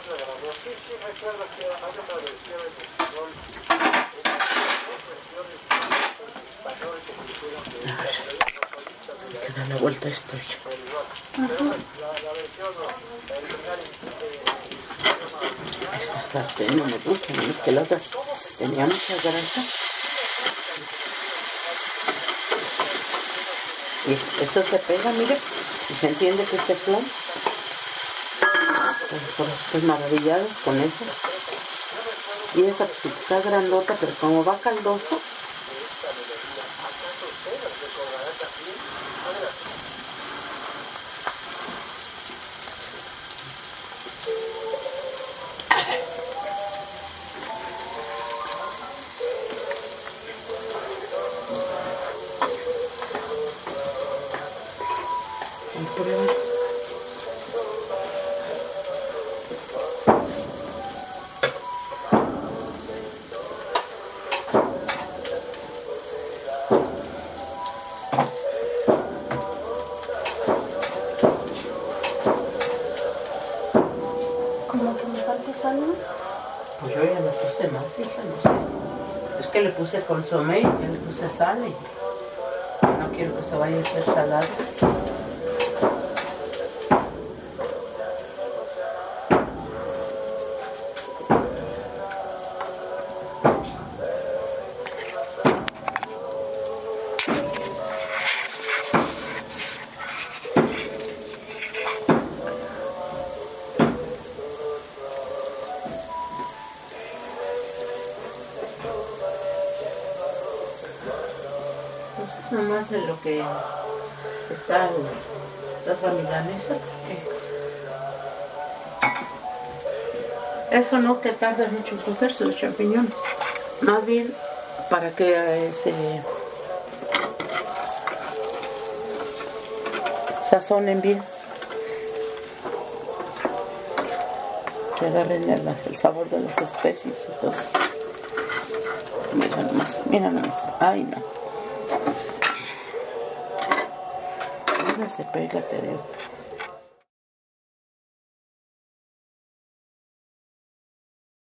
Hay que darle vuelta a esto. Esta sartén no me gusta, no es que la otra tenía mucha grasa. Y esto se pega, mire, y se entiende que es teflón. Por eso estoy maravillado con eso. Y esta pues está grandota, pero como va caldoso. Pues yo ya le puse más, hija, no sé. Es que le puse consomé y le puse sal y no quiero que se vaya a hacer salado. Nomás en lo que está la otra milanesa, eso no que tarda mucho en cocerse los champiñones, más bien para que se sazonen bien, que agarren el sabor de las especies y todo. Mira nomás, ay no. Se pega, te digo.